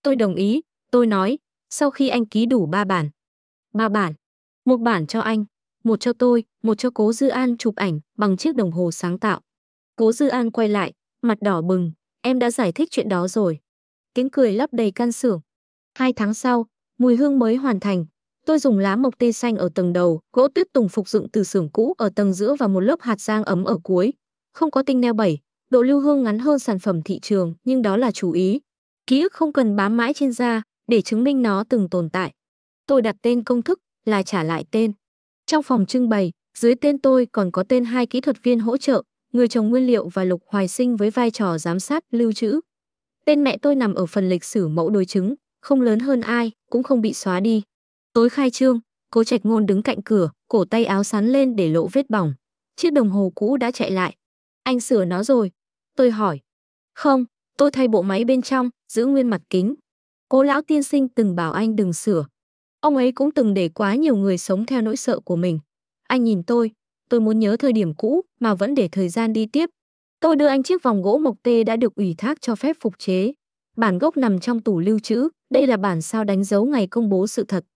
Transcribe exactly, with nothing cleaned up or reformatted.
Tôi đồng ý, tôi nói, sau khi anh ký đủ ba bản. Ba bản. Một bản cho anh, một cho tôi, một cho Cố Dư An chụp ảnh bằng chiếc đồng hồ sáng tạo. Cố Dư An quay lại, mặt đỏ bừng, em đã giải thích chuyện đó rồi. Tiếng cười lấp đầy căn xưởng. Hai tháng sau, mùi hương mới hoàn thành. Tôi dùng lá mộc tê xanh ở tầng đầu, gỗ tuyết tùng phục dựng từ xưởng cũ ở tầng giữa và một lớp hạt giang ấm ở cuối. Không có tinh neo bảy, độ lưu hương ngắn hơn sản phẩm thị trường, nhưng đó là chú ý. Ký ức không cần bám mãi trên da để chứng minh nó từng tồn tại. Tôi đặt tên công thức là trả lại tên. Trong phòng trưng bày, dưới tên tôi còn có tên hai kỹ thuật viên hỗ trợ, người trồng nguyên liệu và Lục Hoài Sinh với vai trò giám sát lưu trữ. Tên mẹ tôi nằm ở phần lịch sử mẫu đối chứng, không lớn hơn ai, cũng không bị xóa đi. Tối khai trương, Cố Trạch Ngôn đứng cạnh cửa, cổ tay áo sắn lên để lộ vết bỏng. Chiếc đồng hồ cũ đã chạy lại. Anh sửa nó rồi? Tôi hỏi. Không, tôi thay bộ máy bên trong, giữ nguyên mặt kính. Cố lão tiên sinh từng bảo anh đừng sửa. Ông ấy cũng từng để quá nhiều người sống theo nỗi sợ của mình. Anh nhìn tôi, tôi muốn nhớ thời điểm cũ mà vẫn để thời gian đi tiếp. Tôi đưa anh chiếc vòng gỗ mộc tê đã được ủy thác cho phép phục chế. Bản gốc nằm trong tủ lưu trữ, đây là bản sao đánh dấu ngày công bố sự thật.